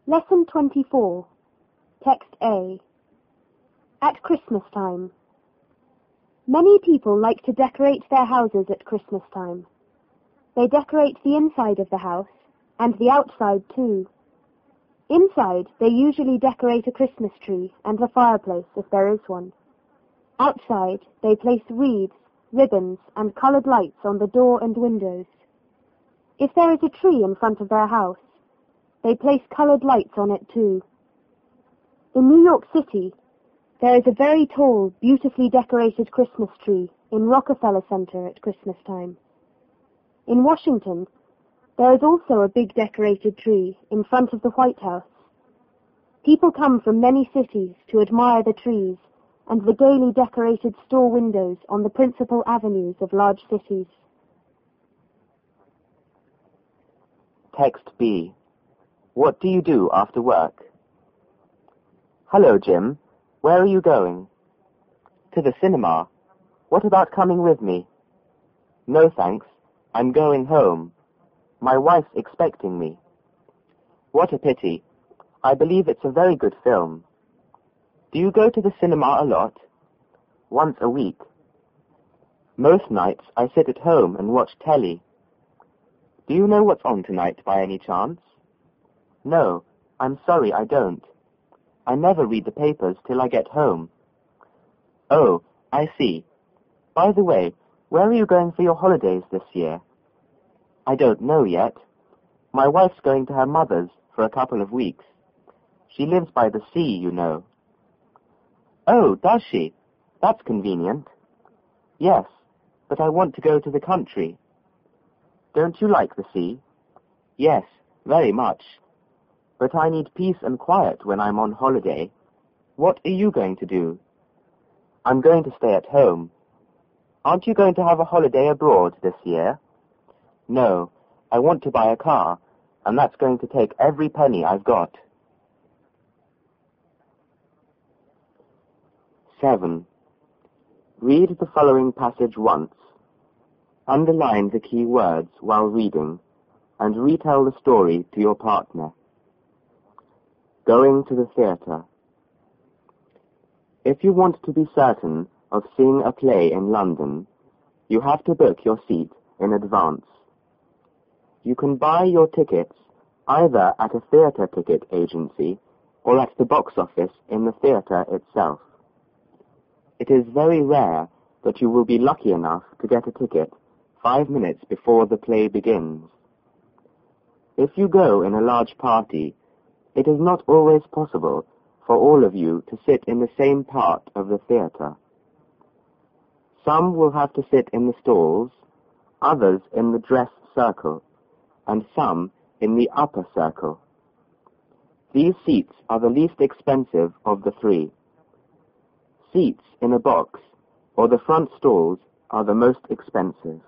Lesson 24. Text A. At Christmas time. Many people like to decorate their houses at Christmas time. They decorate the inside of the house and the outside too. Inside, they usually decorate a Christmas tree and the fireplace if there is one. Outside, they place wreaths, ribbons, and colored lights on the door and windows. If there is a tree in front of their house, they place colored lights on it too. In New York City, there is a very tall, beautifully decorated Christmas tree in Rockefeller Center at Christmas time. In Washington, there is also a big decorated tree in front of the White House. People come from many cities to admire the trees and the gaily decorated store windows on the principal avenues of large cities. Text B. What do you do after work? Hello, Jim. Where are you going? To the cinema. What about coming with me? No, thanks. I'm going home. My wife's expecting me. What a pity. I believe it's a very good film. Do you go to the cinema a lot? Once a week. Most nights I sit at home and watch telly. Do you know what's on tonight by any chance? No, I'm sorry I don't. I never read the papers till I get home. Oh, I see. By the way, where are you going for your holidays this year? I don't know yet. My wife's going to her mother's for a couple of weeks. She lives by the sea, you know. Oh, does she? That's convenient. Yes, but I want to go to the country. Don't you like the sea? Yes, very much. But I need peace and quiet when I'm on holiday. What are you going to do? I'm going to stay at home. Aren't you going to have a holiday abroad this year? No, I want to buy a car, and that's going to take every penny I've got. 7. Read the following passage once. Underline the key words while reading, and retell the story to your partner. Going to the theatre. If you want to be certain of seeing a play in London, you have to book your seat in advance. You can buy your tickets either at a theatre ticket agency or at the box office in the theatre itself. It is very rare that you will be lucky enough to get a ticket 5 minutes before the play begins. If you go in a large party, it is not always possible for all of you to sit in the same part of the theatre. Some will have to sit in the stalls, others in the dress circle, and some in the upper circle. These seats are the least expensive of the three. Seats in a box or the front stalls are the most expensive.